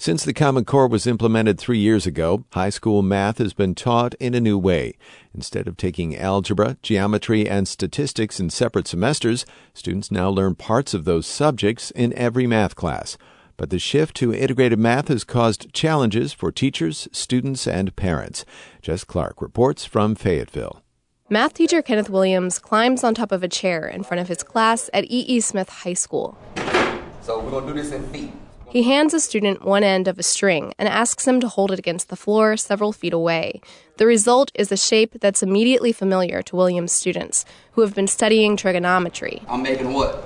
Since the Common Core was implemented 3 years ago, high school math has been taught in a new way. Instead of taking algebra, geometry, and statistics in separate semesters, students now learn parts of those subjects in every math class. But the shift to integrated math has caused challenges for teachers, students, and parents. Jess Clark reports from Fayetteville. Math teacher Kenneth Williams climbs on top of a chair in front of his class at E.E. Smith High School. So we're going to do this in feet. He hands a student one end of a string and asks him to hold it against the floor several feet away. The result is a shape that's immediately familiar to Williams' students, who have been studying trigonometry. I'm making what?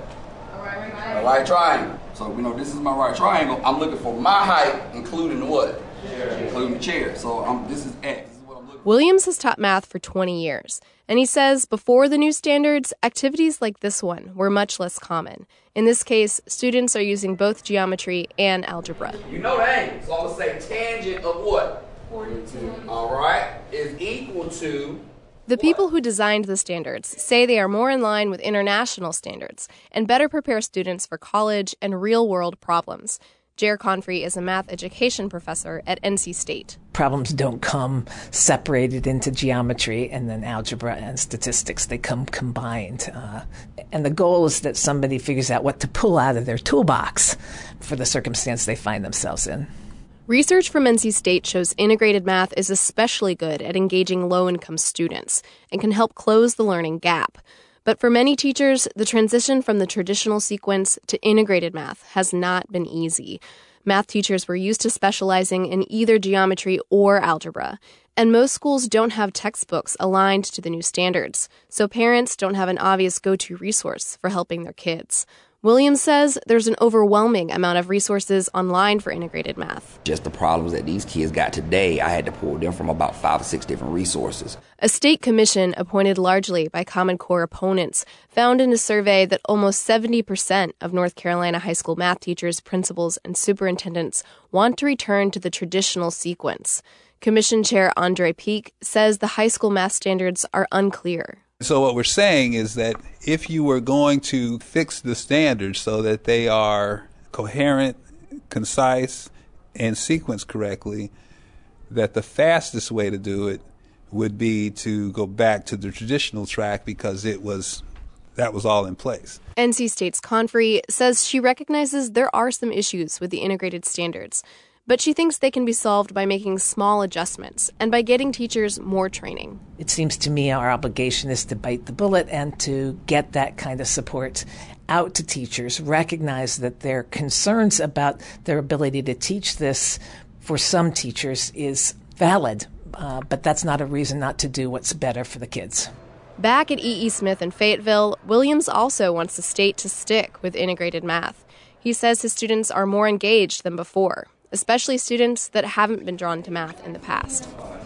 A right triangle. So we know this is my right triangle. I'm looking for my height, including what? Including the chair. So this is X. Williams has taught math for 20 years, and he says before the new standards, activities like this one were much less common. In this case, students are using both geometry and algebra. You know the angle, so I'm going to say tangent of what? 42. All right, is equal to... The people who designed the standards say they are more in line with international standards and better prepare students for college and real-world problems. Jer Confrey is a math education professor at NC State. Problems don't come separated into geometry and then algebra and statistics. They come combined. And the goal is that somebody figures out what to pull out of their toolbox for the circumstance they find themselves in. Research from NC State shows integrated math is especially good at engaging low-income students and can help close the learning gap. But for many teachers, the transition from the traditional sequence to integrated math has not been easy. Math teachers were used to specializing in either geometry or algebra, and most schools don't have textbooks aligned to the new standards, so parents don't have an obvious go-to resource for helping their kids. Williams says there's an overwhelming amount of resources online for integrated math. Just the problems that these kids got today, I had to pull them from about 5 or 6 different resources. A state commission appointed largely by Common Core opponents found in a survey that almost 70% of North Carolina high school math teachers, principals, and superintendents want to return to the traditional sequence. Commission Chair Andre Peak says the high school math standards are unclear. So what we're saying is that if you were going to fix the standards so that they are coherent, concise, and sequenced correctly, that the fastest way to do it would be to go back to the traditional track because that was all in place. NC State's Confrey says she recognizes there are some issues with the integrated standards, but she thinks they can be solved by making small adjustments and by getting teachers more training. It seems to me our obligation is to bite the bullet and to get that kind of support out to teachers, recognize that their concerns about their ability to teach this for some teachers is valid, but that's not a reason not to do what's better for the kids. Back at E.E. Smith in Fayetteville, Williams also wants the state to stick with integrated math. He says his students are more engaged than before, especially students that haven't been drawn to math in the past.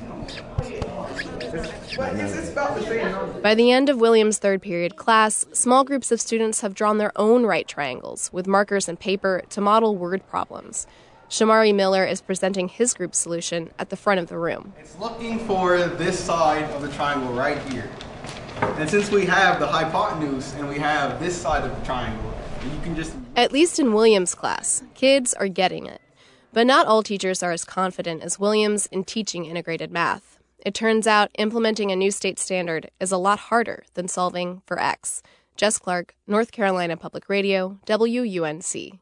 By the end of Williams' third period class, small groups of students have drawn their own right triangles with markers and paper to model word problems. Shamari Miller is presenting his group's solution at the front of the room. It's looking for this side of the triangle right here. And since we have the hypotenuse and we have this side of the triangle, you can just... At least in Williams' class, kids are getting it. But not all teachers are as confident as Williams in teaching integrated math. It turns out implementing a new state standard is a lot harder than solving for X. Jess Clark, North Carolina Public Radio, WUNC.